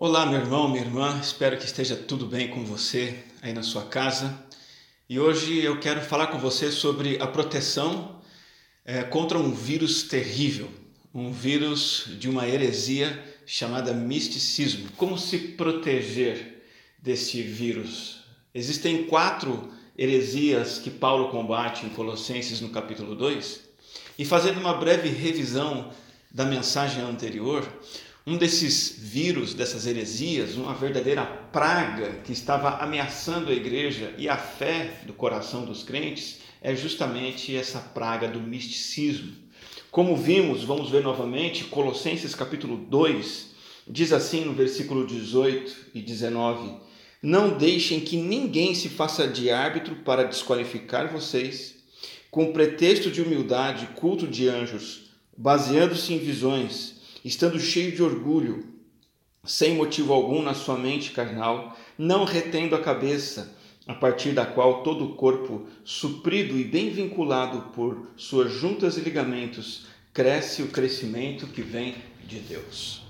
Olá, meu irmão, minha irmã, espero que esteja tudo bem com você aí na sua casa. E hoje eu quero falar com você sobre a proteção contra um vírus terrível, um vírus de uma heresia chamada misticismo. Como se proteger deste vírus? Existem 4 heresias que Paulo combate em Colossenses no capítulo 2. E fazendo uma breve revisão da mensagem anterior, um desses vírus, dessas heresias, uma verdadeira praga que estava ameaçando a igreja e a fé do coração dos crentes, é justamente essa praga do misticismo. Como vimos, vamos ver novamente, Colossenses capítulo 2, diz assim no versículo 18 e 19: Não deixem que ninguém se faça de árbitro para desqualificar vocês, com pretexto de humildade, culto de anjos, baseando-se em visões, estando cheio de orgulho, sem motivo algum na sua mente carnal, não retendo a cabeça, a partir da qual todo o corpo, suprido e bem vinculado por suas juntas e ligamentos, cresce o crescimento que vem de Deus.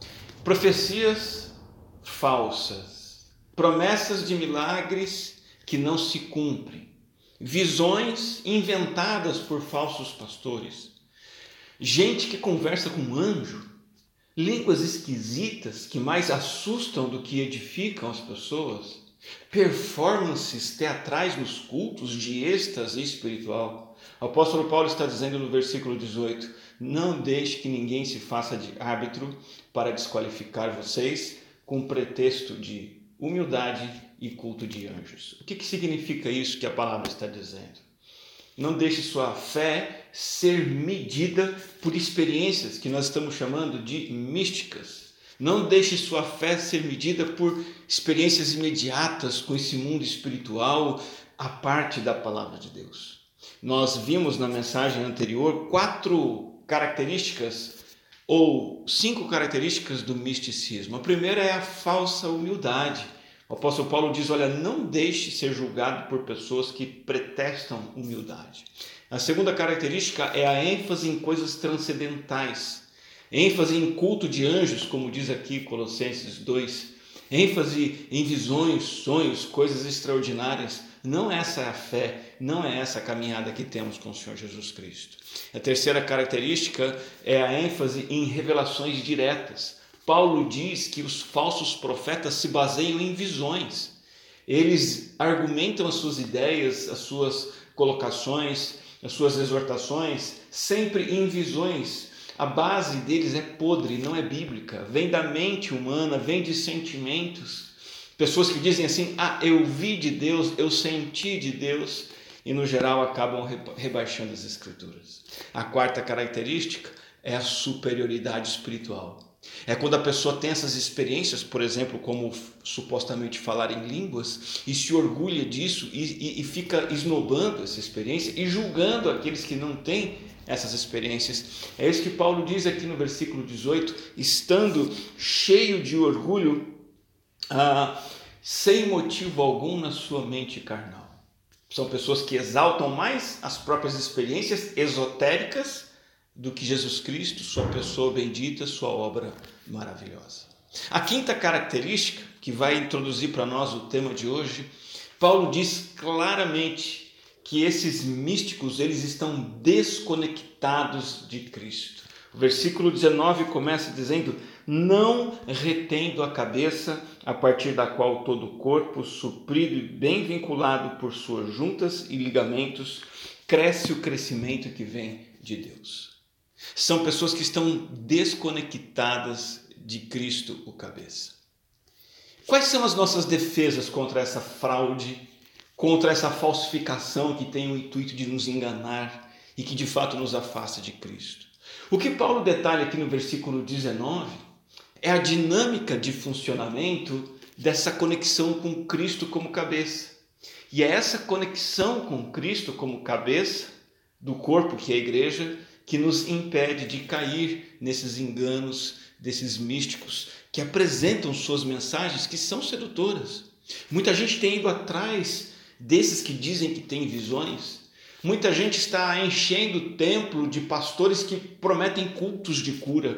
Profecias falsas, promessas de milagres que não se cumprem, visões inventadas por falsos pastores, gente que conversa com um anjo, línguas esquisitas que mais assustam do que edificam as pessoas, performances teatrais nos cultos de êxtase espiritual. O apóstolo Paulo está dizendo no versículo 18: não deixe que ninguém se faça de árbitro para desqualificar vocês com pretexto de humildade e culto de anjos. O que significa isso que a palavra está dizendo? Não deixe sua fé ser medida por experiências que nós estamos chamando de místicas. Não deixe sua fé ser medida por experiências imediatas com esse mundo espiritual, a parte da palavra de Deus. Nós vimos na mensagem anterior 4 características ou 5 características do misticismo. A primeira é a falsa humildade. O apóstolo Paulo diz, olha, não deixe ser julgado por pessoas que pretextam humildade. A segunda característica é a ênfase em coisas transcendentais. ênfase em culto de anjos, como diz aqui Colossenses 2. ênfase em visões, sonhos, coisas extraordinárias. Não essa é a fé, não é essa a caminhada que temos com o Senhor Jesus Cristo. A terceira característica é a ênfase em revelações diretas. Paulo diz que os falsos profetas se baseiam em visões. Eles argumentam as suas ideias, as suas colocações, as suas exortações, sempre em visões. A base deles é podre, não é bíblica. Vem da mente humana, vem de sentimentos. Pessoas que dizem assim, eu vi de Deus, eu senti de Deus, e no geral acabam rebaixando as escrituras. A quarta característica é a superioridade espiritual. É quando a pessoa tem essas experiências, por exemplo, como supostamente falar em línguas, e se orgulha disso e fica esnobando essa experiência e julgando aqueles que não têm essas experiências. É isso que Paulo diz aqui no versículo 18, estando cheio de orgulho, sem motivo algum na sua mente carnal. São pessoas que exaltam mais as próprias experiências esotéricas do que Jesus Cristo, sua pessoa bendita, sua obra maravilhosa. A quinta característica, que vai introduzir para nós o tema de hoje, Paulo diz claramente que esses místicos, eles estão desconectados de Cristo. O versículo 19 começa dizendo, não retendo a cabeça, a partir da qual todo o corpo, suprido e bem vinculado por suas juntas e ligamentos, cresce o crescimento que vem de Deus. São pessoas que estão desconectadas de Cristo, o cabeça. Quais são as nossas defesas contra essa fraude, contra essa falsificação que tem o intuito de nos enganar e que de fato nos afasta de Cristo? O que Paulo detalha aqui no versículo 19 é a dinâmica de funcionamento dessa conexão com Cristo como cabeça. E é essa conexão com Cristo como cabeça do corpo, que é a igreja, que nos impede de cair nesses enganos desses místicos que apresentam suas mensagens que são sedutoras. Muita gente tem ido atrás desses que dizem que têm visões. Muita gente está enchendo o templo de pastores que prometem cultos de cura.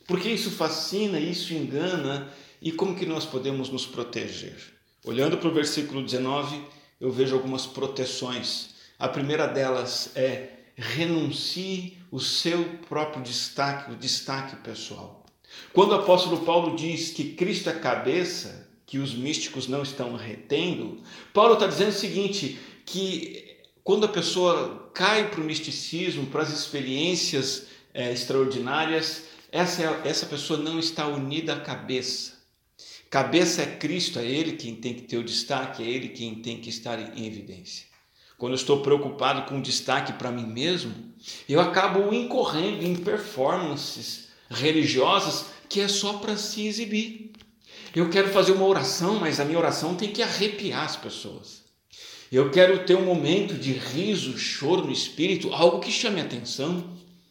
Porque isso fascina, isso engana, e como que nós podemos nos proteger? Olhando para o versículo 19, eu vejo algumas proteções. A primeira delas é: renuncie o seu próprio destaque, o destaque pessoal. Quando o apóstolo Paulo diz que Cristo é cabeça, que os místicos não estão retendo, Paulo está dizendo o seguinte, que quando a pessoa cai para o misticismo, para as experiências extraordinárias, essa pessoa não está unida à cabeça. Cabeça é Cristo, é Ele quem tem que ter o destaque, é Ele quem tem que estar em evidência. Quando eu estou preocupado com o destaque para mim mesmo, eu acabo incorrendo em performances religiosas que é só para se exibir. Eu quero fazer uma oração, mas a minha oração tem que arrepiar as pessoas. Eu quero ter um momento de riso, choro no espírito, algo que chame a atenção.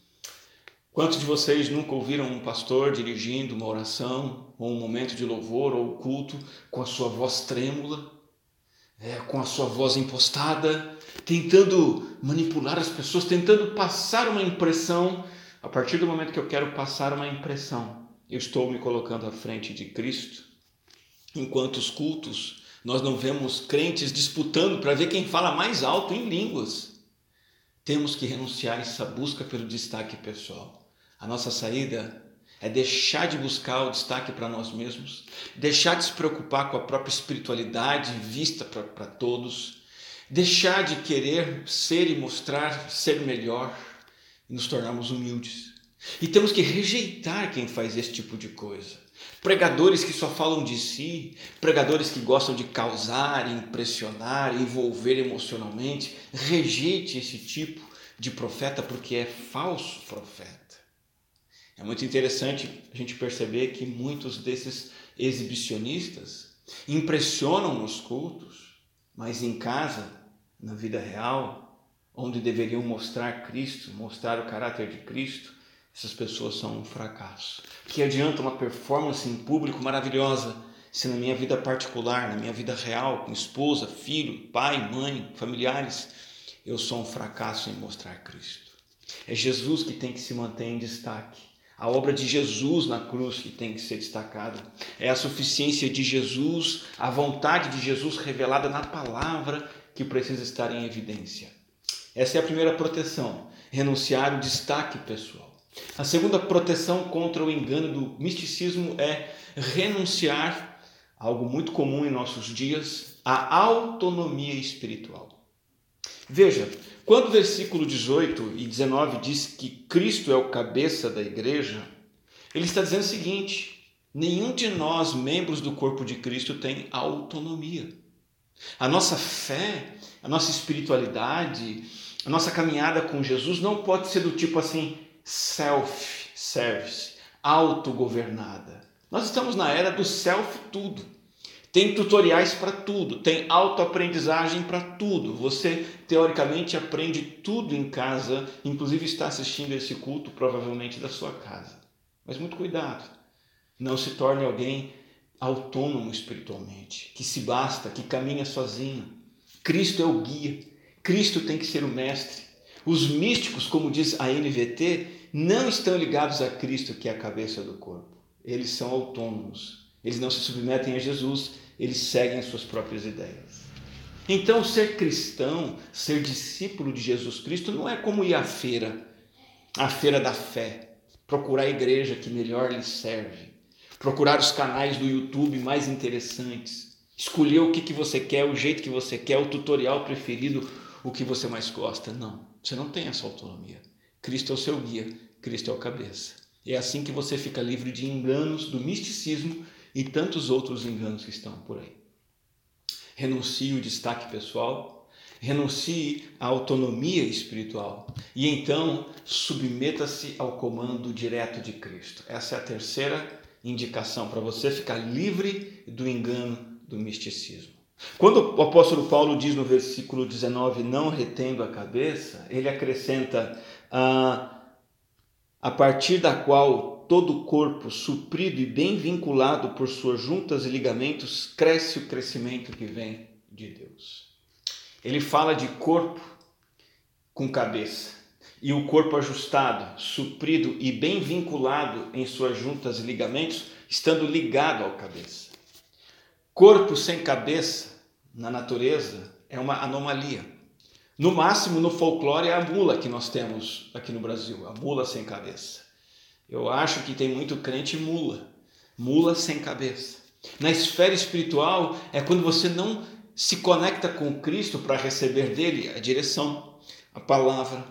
Quantos de vocês nunca ouviram um pastor dirigindo uma oração, ou um momento de louvor, ou culto, com a sua voz trêmula, com a sua voz impostada, tentando manipular as pessoas, tentando passar uma impressão? A partir do momento que eu quero passar uma impressão, eu estou me colocando à frente de Cristo. Enquanto os cultos, nós não vemos crentes disputando para ver quem fala mais alto em línguas. Temos que renunciar a essa busca pelo destaque pessoal. A nossa saída é deixar de buscar o destaque para nós mesmos, deixar de se preocupar com a própria espiritualidade vista para todos, deixar de querer ser e mostrar ser melhor e nos tornarmos humildes. E temos que rejeitar quem faz esse tipo de coisa. Pregadores que só falam de si, pregadores que gostam de causar, impressionar, envolver emocionalmente, rejeite esse tipo de profeta porque é falso profeta. É muito interessante a gente perceber que muitos desses exibicionistas impressionam nos cultos, mas em casa, na vida real, onde deveriam mostrar Cristo, mostrar o caráter de Cristo, essas pessoas são um fracasso. Que adianta uma performance em público maravilhosa se na minha vida particular, na minha vida real, com esposa, filho, pai, mãe, familiares, eu sou um fracasso em mostrar Cristo? É Jesus que tem que se manter em destaque. A obra de Jesus na cruz que tem que ser destacada. É a suficiência de Jesus, a vontade de Jesus revelada na palavra que precisa estar em evidência. Essa é a primeira proteção, renunciar o destaque pessoal. A segunda proteção contra o engano do misticismo é renunciar, algo muito comum em nossos dias, à autonomia espiritual. Veja, quando o versículo 18 e 19 diz que Cristo é o cabeça da igreja, ele está dizendo o seguinte: nenhum de nós, membros do corpo de Cristo, tem autonomia. A nossa fé, a nossa espiritualidade, a nossa caminhada com Jesus não pode ser do tipo assim, self-service, autogovernada. Nós estamos na era do self-tudo. Tem tutoriais para tudo, tem autoaprendizagem para tudo. Você, teoricamente, aprende tudo em casa, inclusive está assistindo esse culto, provavelmente da sua casa. Mas muito cuidado, não se torne alguém autônomo espiritualmente, que se basta, que caminha sozinho. Cristo é o guia, Cristo tem que ser o mestre. Os místicos, como diz a NVT, não estão ligados a Cristo, que é a cabeça do corpo. Eles são autônomos, eles não se submetem a Jesus, eles seguem as suas próprias ideias. Então, ser cristão, ser discípulo de Jesus Cristo, não é como ir à feira da fé, procurar a igreja que melhor lhe serve, procurar os canais do YouTube mais interessantes, escolher o que você quer, o jeito que você quer, o tutorial preferido, o que você mais gosta. Não, você não tem essa autonomia. Cristo é o seu guia, Cristo é o cabeça. É assim que você fica livre de enganos do misticismo e tantos outros enganos que estão por aí. Renuncie o destaque pessoal, renuncie à autonomia espiritual e então submeta-se ao comando direto de Cristo. Essa é a terceira indicação para você ficar livre do engano do misticismo. Quando o apóstolo Paulo diz no versículo 19, não retendo a cabeça, ele acrescenta, a partir da qual todo o corpo, suprido e bem vinculado por suas juntas e ligamentos, cresce o crescimento que vem de Deus. Ele fala de corpo com cabeça. e o corpo ajustado, suprido e bem vinculado em suas juntas e ligamentos, estando ligado ao cabeça. Corpo sem cabeça, na natureza, é uma anomalia. No máximo, no folclore, é a mula que nós temos aqui no Brasil, a mula sem cabeça. Eu acho que tem muito crente mula sem cabeça. Na esfera espiritual, é quando você não se conecta com Cristo para receber dele a direção, a palavra,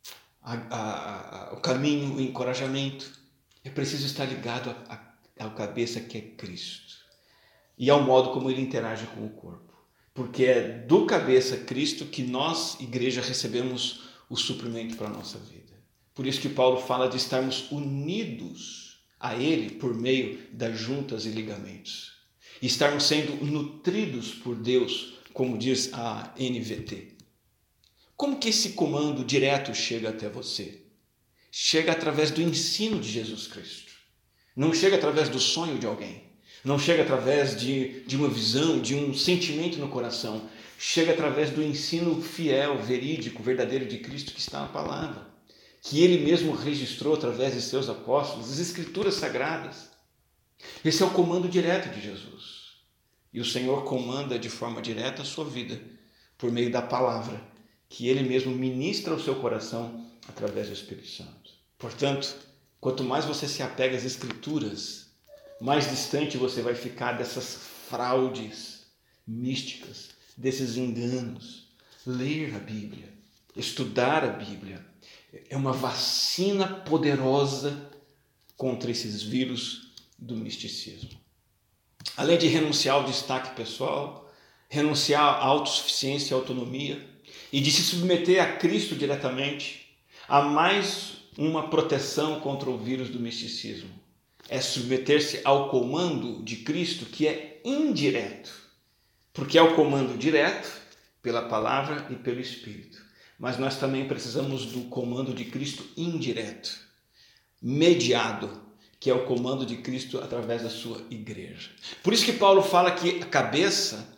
o caminho, o encorajamento. É preciso estar ligado ao cabeça que é Cristo e ao modo como ele interage com o corpo. Porque é do cabeça Cristo que nós, igreja, recebemos o suprimento para a nossa vida. Por isso que Paulo fala de estarmos unidos a ele por meio das juntas e ligamentos. E estarmos sendo nutridos por Deus, como diz a NVT. Como que esse comando direto chega até você? Chega através do ensino de Jesus Cristo. Não chega através do sonho de alguém. Não chega através de uma visão, de um sentimento no coração. Chega através do ensino fiel, verídico, verdadeiro de Cristo que está na palavra. Que ele mesmo registrou através de seus apóstolos, as Escrituras Sagradas. Esse é o comando direto de Jesus. E o Senhor comanda de forma direta a sua vida, por meio da palavra, que ele mesmo ministra ao seu coração através do Espírito Santo. Portanto, quanto mais você se apega às Escrituras, mais distante você vai ficar dessas fraudes místicas, desses enganos. Ler a Bíblia, estudar a Bíblia, é uma vacina poderosa contra esses vírus do misticismo. Além de renunciar ao destaque pessoal, renunciar à autossuficiência e autonomia, e de se submeter a Cristo diretamente, há mais uma proteção contra o vírus do misticismo. É submeter-se ao comando de Cristo, que é indireto, porque é o comando direto pela palavra e pelo Espírito. Mas nós também precisamos do comando de Cristo indireto, mediado, que é o comando de Cristo através da sua igreja. Por isso que Paulo fala que a cabeça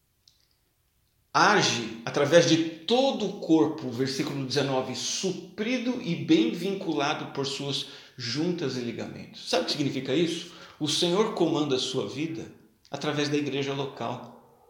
age através de todo o corpo, versículo 19, suprido e bem vinculado por suas juntas e ligamentos. Sabe o que significa isso? O Senhor comanda a sua vida através da igreja local.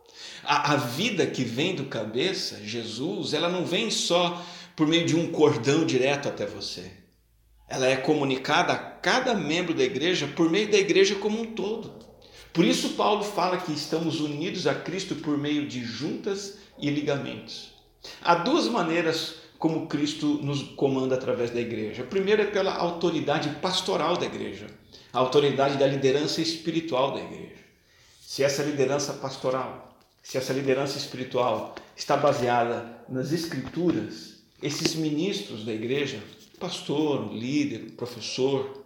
A vida que vem do cabeça, Jesus, ela não vem só por meio de um cordão direto até você. Ela é comunicada a cada membro da igreja por meio da igreja como um todo. Por isso Paulo fala que estamos unidos a Cristo por meio de juntas e ligamentos. Há duas maneiras como Cristo nos comanda através da igreja. A primeira é pela autoridade pastoral da igreja, a autoridade da liderança espiritual da igreja. Se essa liderança pastoral, se essa liderança espiritual está baseada nas Escrituras, esses ministros da igreja, pastor, líder, professor,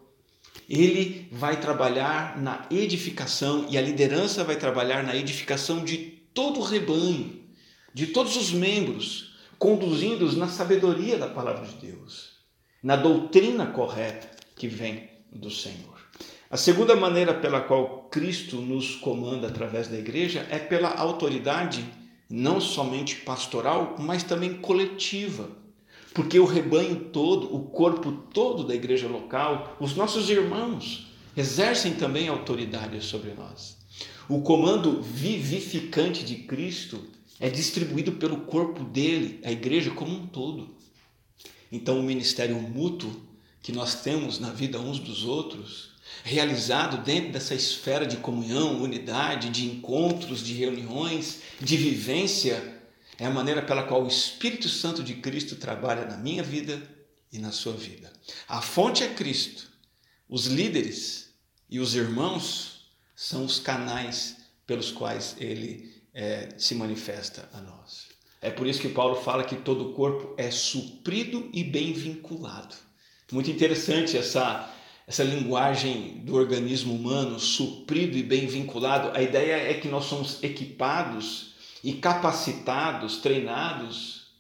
ele vai trabalhar na edificação e a liderança vai trabalhar na edificação de todo o rebanho, de todos os membros, conduzindo-os na sabedoria da palavra de Deus, na doutrina correta que vem do Senhor. A segunda maneira pela qual Cristo nos comanda através da igreja é pela autoridade não somente pastoral, mas também coletiva. Porque o rebanho todo, o corpo todo da igreja local, os nossos irmãos, exercem também autoridade sobre nós. O comando vivificante de Cristo é distribuído pelo corpo dele, a igreja como um todo. Então o ministério mútuo que nós temos na vida uns dos outros, realizado dentro dessa esfera de comunhão, unidade, de encontros, de reuniões, de vivência, é a maneira pela qual o Espírito Santo de Cristo trabalha na minha vida e na sua vida. A fonte é Cristo. Os líderes e os irmãos são os canais pelos quais ele se manifesta a nós. É por isso que Paulo fala que todo o corpo é suprido e bem vinculado. Muito interessante essa linguagem do organismo humano, suprido e bem vinculado. A ideia é que nós somos equipados e capacitados, treinados,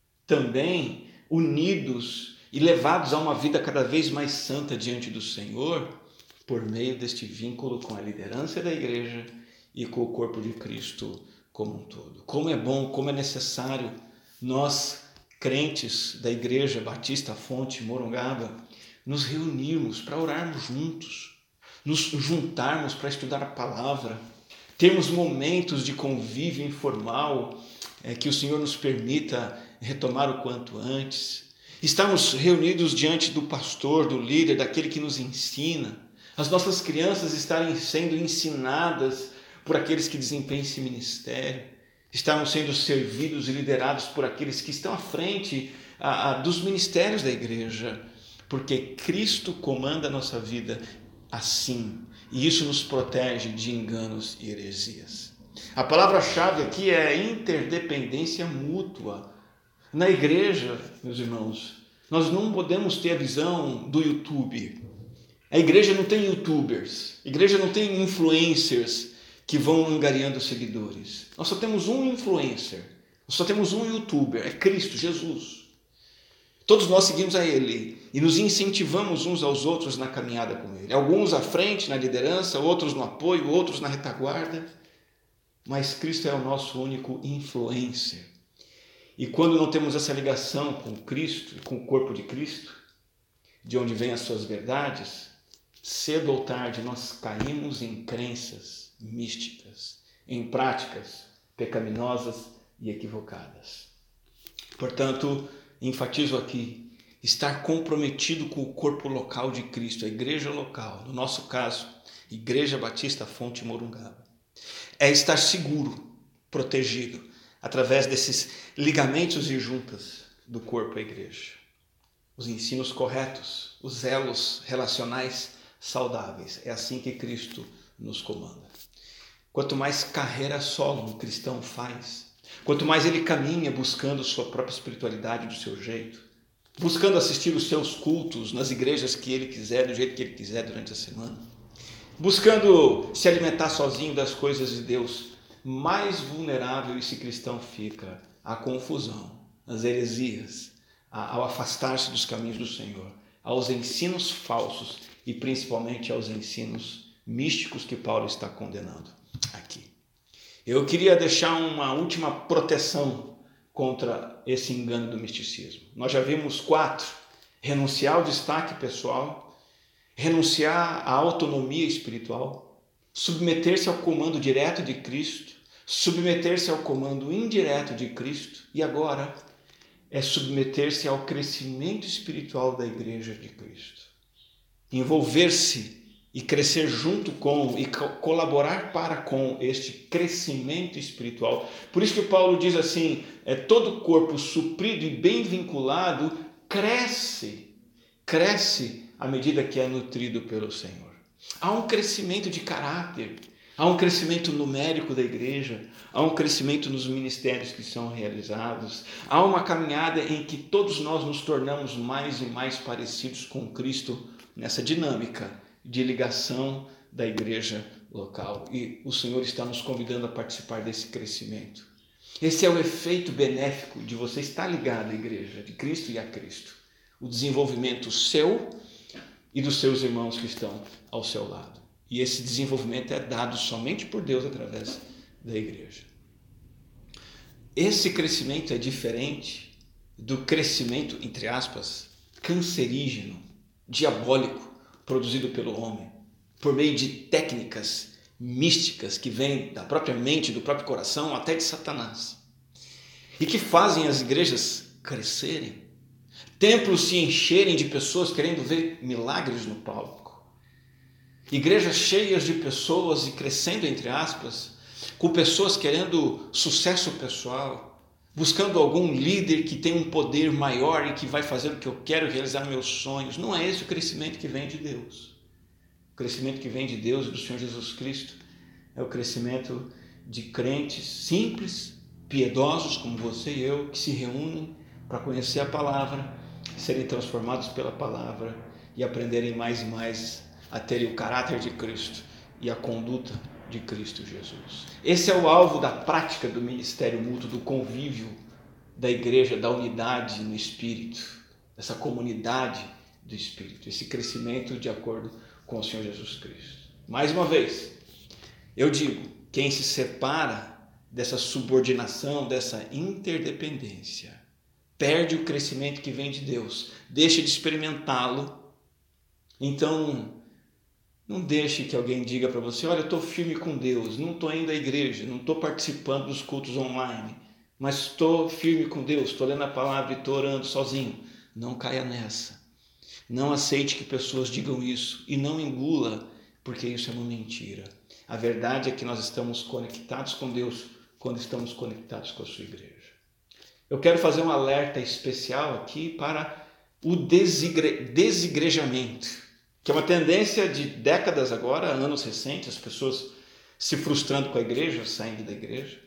também unidos e levados a uma vida cada vez mais santa diante do Senhor, por meio deste vínculo com a liderança da igreja e com o corpo de Cristo como um todo. Como é bom, como é necessário nós crentes da Igreja Batista Fonte Morungaba, nos reunirmos para orarmos juntos, nos juntarmos para estudar a palavra, termos momentos de convívio informal, que o Senhor nos permita retomar o quanto antes, estarmos reunidos diante do pastor, do líder, daquele que nos ensina, as nossas crianças estarem sendo ensinadas por aqueles que desempenham esse ministério, estarmos sendo servidos e liderados por aqueles que estão à frente dos ministérios da igreja, porque Cristo comanda a nossa vida assim, e isso nos protege de enganos e heresias. A palavra-chave aqui é interdependência mútua. Na igreja, meus irmãos, nós não podemos ter a visão do YouTube. A igreja não tem youtubers, a igreja não tem influencers que vão angariando seguidores. Nós só temos um influencer, nós só temos um youtuber, é Cristo, Jesus. Todos nós seguimos a Ele e nos incentivamos uns aos outros na caminhada com Ele. Alguns à frente, na liderança, outros no apoio, outros na retaguarda. Mas Cristo é o nosso único influencer. E quando não temos essa ligação com Cristo, com o corpo de Cristo, de onde vêm as suas verdades, cedo ou tarde nós caímos em crenças místicas, em práticas pecaminosas e equivocadas. Portanto, enfatizo aqui, estar comprometido com o corpo local de Cristo, a igreja local, no nosso caso, Igreja Batista Fonte Morungaba, é estar seguro, protegido, através desses ligamentos e juntas do corpo à igreja. Os ensinos corretos, os elos relacionais saudáveis. É assim que Cristo nos comanda. Quanto mais carreira solo um cristão faz, quanto mais ele caminha buscando sua própria espiritualidade do seu jeito, buscando assistir os seus cultos nas igrejas que ele quiser, do jeito que ele quiser durante a semana, buscando se alimentar sozinho das coisas de Deus, mais vulnerável esse cristão fica à confusão, às heresias, ao afastar-se dos caminhos do Senhor, aos ensinos falsos e principalmente aos ensinos místicos que Paulo está condenando aqui. Eu queria deixar uma última proteção contra esse engano do misticismo. Nós já vimos 4: renunciar ao destaque pessoal, renunciar à autonomia espiritual, submeter-se ao comando direto de Cristo, submeter-se ao comando indireto de Cristo e agora é submeter-se ao crescimento espiritual da igreja de Cristo. Envolver-se e crescer junto com e colaborar para com este crescimento espiritual. Por isso que Paulo diz assim, todo corpo suprido e bem vinculado cresce à medida que é nutrido pelo Senhor. Há um crescimento de caráter, há um crescimento numérico da igreja, há um crescimento nos ministérios que são realizados, há uma caminhada em que todos nós nos tornamos mais e mais parecidos com Cristo nessa dinâmica de ligação da igreja local. E o Senhor está nos convidando a participar desse crescimento. Esse é o efeito benéfico de você estar ligado à igreja de Cristo e a Cristo. O desenvolvimento seu e dos seus irmãos que estão ao seu lado. E esse desenvolvimento é dado somente por Deus através da igreja. Esse crescimento é diferente do crescimento, entre aspas, cancerígeno, diabólico, produzido pelo homem, por meio de técnicas místicas que vêm da própria mente, do próprio coração, até de Satanás, e que fazem as igrejas crescerem, templos se encherem de pessoas querendo ver milagres no palco, igrejas cheias de pessoas e crescendo, entre aspas, com pessoas querendo sucesso pessoal, buscando algum líder que tem um poder maior e que vai fazer o que eu quero, realizar meus sonhos. Não é esse o crescimento que vem de Deus. O crescimento que vem de Deus e do Senhor Jesus Cristo é o crescimento de crentes simples, piedosos como você e eu, que se reúnem para conhecer a palavra, serem transformados pela palavra e aprenderem mais e mais a terem o caráter de Cristo e a conduta de Cristo Jesus. Esse é o alvo da prática do ministério mútuo, do convívio da igreja, da unidade no Espírito, dessa comunidade do Espírito, esse crescimento de acordo com o Senhor Jesus Cristo. Mais uma vez, eu digo, quem se separa dessa subordinação, dessa interdependência, perde o crescimento que vem de Deus, deixa de experimentá-lo. Então, não deixe que alguém diga para você: olha, eu estou firme com Deus, não estou indo à igreja, não estou participando dos cultos online, mas estou firme com Deus, estou lendo a palavra e estou orando sozinho. Não caia nessa. Não aceite que pessoas digam isso e não engula, porque isso é uma mentira. A verdade é que nós estamos conectados com Deus quando estamos conectados com a sua igreja. Eu quero fazer um alerta especial aqui para o desigrejamento, que é uma tendência de décadas agora, anos recentes, as pessoas se frustrando com a igreja, saindo da igreja.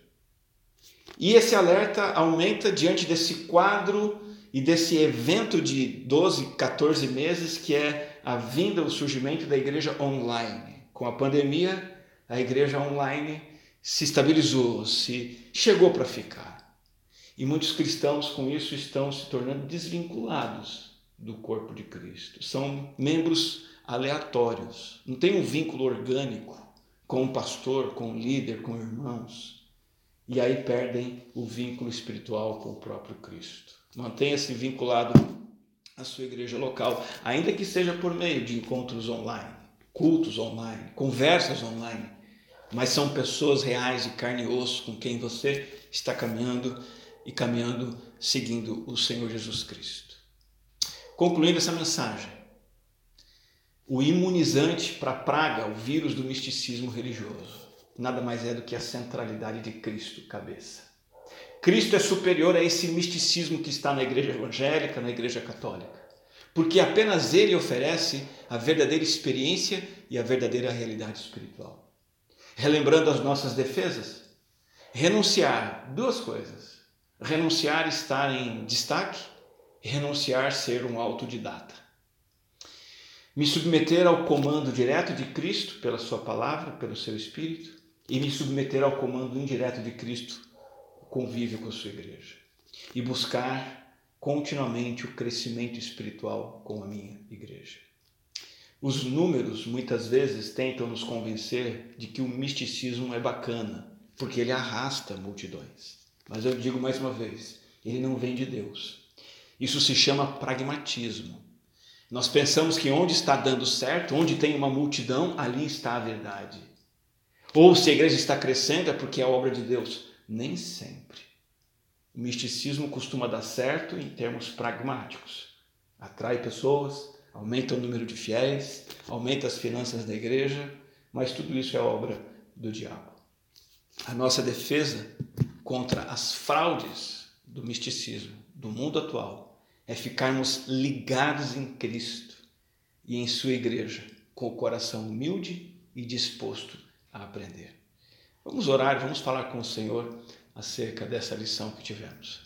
E esse alerta aumenta diante desse quadro e desse evento de 12, 14 meses, que é a vinda, o surgimento da igreja online. Com a pandemia, a igreja online se estabilizou, chegou para ficar. E muitos cristãos com isso estão se tornando desvinculados do corpo de Cristo. São membros aleatórios, não tem um vínculo orgânico com o pastor, com o líder, com irmãos. E aí perdem o vínculo espiritual com o próprio Cristo. Mantenha-se vinculado à sua igreja local, ainda que seja por meio de encontros online, cultos online, conversas online, mas são pessoas reais de carne e osso com quem você está caminhando seguindo o Senhor Jesus Cristo. Concluindo essa mensagem, o imunizante para a praga, o vírus do misticismo religioso, nada mais é do que a centralidade de Cristo, cabeça. Cristo é superior a esse misticismo que está na igreja evangélica, na igreja católica, porque apenas Ele oferece a verdadeira experiência e a verdadeira realidade espiritual. Relembrando as nossas defesas, renunciar, duas coisas: renunciar a estar em destaque e renunciar a ser um autodidata. Me submeter ao comando direto de Cristo pela sua palavra, pelo seu Espírito, e me submeter ao comando indireto de Cristo, o convívio com a sua igreja. E buscar continuamente o crescimento espiritual com a minha igreja. Os números muitas vezes tentam nos convencer de que o misticismo é bacana, porque ele arrasta multidões. Mas eu digo mais uma vez, ele não vem de Deus. Isso se chama pragmatismo. Nós pensamos que onde está dando certo, onde tem uma multidão, ali está a verdade. Ou se a igreja está crescendo é porque é obra de Deus. Nem sempre. O misticismo costuma dar certo em termos pragmáticos. Atrai pessoas, aumenta o número de fiéis, aumenta as finanças da igreja, mas tudo isso é obra do diabo. A nossa defesa contra as fraudes do misticismo, do mundo atual, é ficarmos ligados em Cristo e em sua igreja, com o coração humilde e disposto a aprender. Vamos orar, vamos falar com o Senhor acerca dessa lição que tivemos.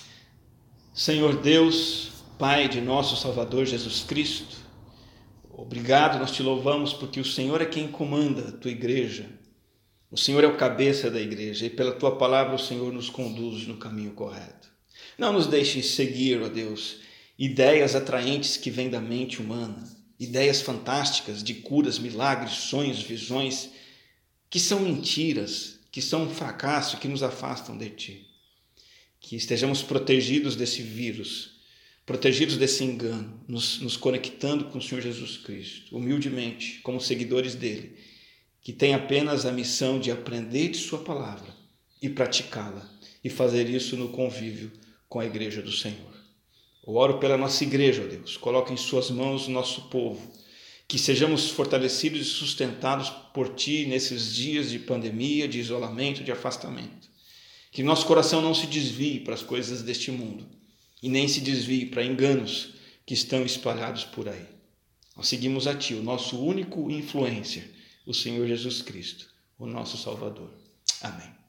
Senhor Deus, Pai de nosso Salvador Jesus Cristo, obrigado, nós te louvamos porque o Senhor é quem comanda a tua igreja. O Senhor é o cabeça da igreja e pela tua palavra o Senhor nos conduz no caminho correto. Não nos deixes seguir, ó Deus, ideias atraentes que vêm da mente humana, ideias fantásticas de curas, milagres, sonhos, visões, que são mentiras, que são um fracasso, que nos afastam de Ti. Que estejamos protegidos desse vírus, protegidos desse engano, nos conectando com o Senhor Jesus Cristo, humildemente, como seguidores dEle, que tem apenas a missão de aprender de Sua palavra e praticá-la, e fazer isso no convívio com a igreja do Senhor. Eu oro pela nossa igreja, ó Deus, coloca em Suas mãos o nosso povo, que sejamos fortalecidos e sustentados por Ti nesses dias de pandemia, de isolamento, de afastamento. Que nosso coração não se desvie para as coisas deste mundo e nem se desvie para enganos que estão espalhados por aí. Nós seguimos a Ti, o nosso único influencer, o Senhor Jesus Cristo, o nosso Salvador. Amém.